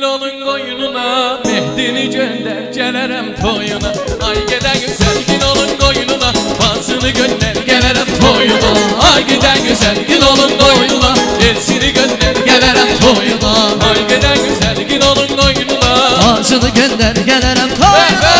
gül olun koyununa, Mehdini gönder gələrəm toyuna. Ay gedə güzel gül olun koyununa, Bazını gönder gələrəm toyuna. Ay gedə güzel gül olun koyununa, Elsini gönder gələrəm toyuna. Ay gedə güzel gül olun koyununa, Bazını gönder gələrəm toyuna.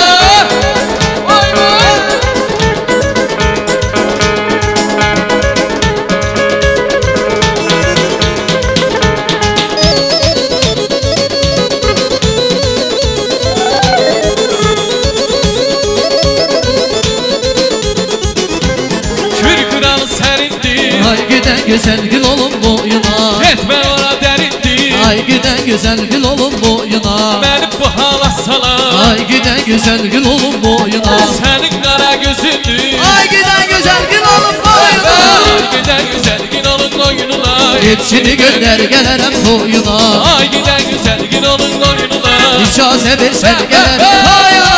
Ay giden güzel gül olun boyuna, Etmə ora dərindir, ay giden güzel gül olun boyuna, Məni bu hala salar, ay giden güzel gül olun boyuna, Sənin qara gözündür, ay giden güzel gül olun boyuna. Ay gedə güzel gül olun koyununa, Hepsini gönder gələrəm toyuna, Ay gedə güzel gül olun koyununa. İcazə versən gələrəm toyuna.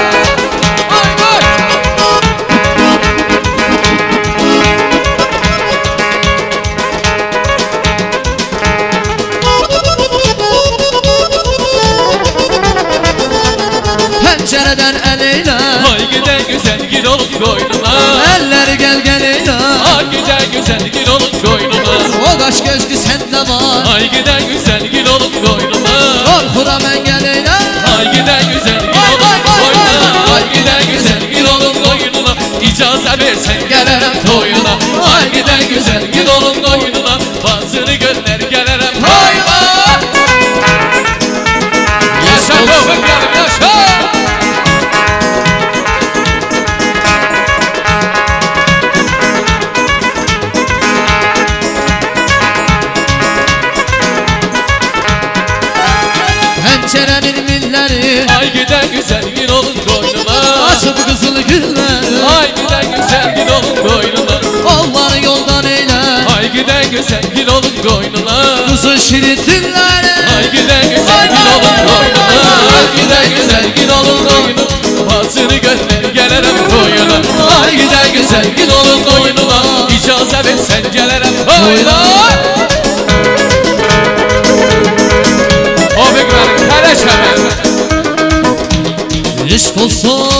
Pencereden el eyle, Ay gedə güzel gül olun koynuna, eller gel eyle. Ay gedə güzel gül olun koynuna, O kaş gözlü sende var, Ay gedə güzel gül olun koynuna, korkura ben gel eyle. Ay gedə güzel gül olun koynuna, Ay gedə güzel gül olun koynuna, İcazə versən gələrəm toyuna. Ay gedə güzel gül olun koynuna, Bazını gönder gələrəm toyuna. Yaşa köpəklərim yaşa. Pencerenin milleri, Ay gedə güzel gül olun koynuna, asıp kızıl güller. Ay gedə güzel gül olun koynuna, Onlar yoldan eyle, Ay gedə güzel gül olun koynuna, kızıl şirin dilleri. Ay gedə güzel gül olun koynuna, Ay gedə güzel gül olun koynuna, Bazını gönder gələrəm toyuna. Ay gedə güzel gül olun koynuna, İcazə versən gələrəm toyuna. O bir mənim tərəşəmə. Eşk olsun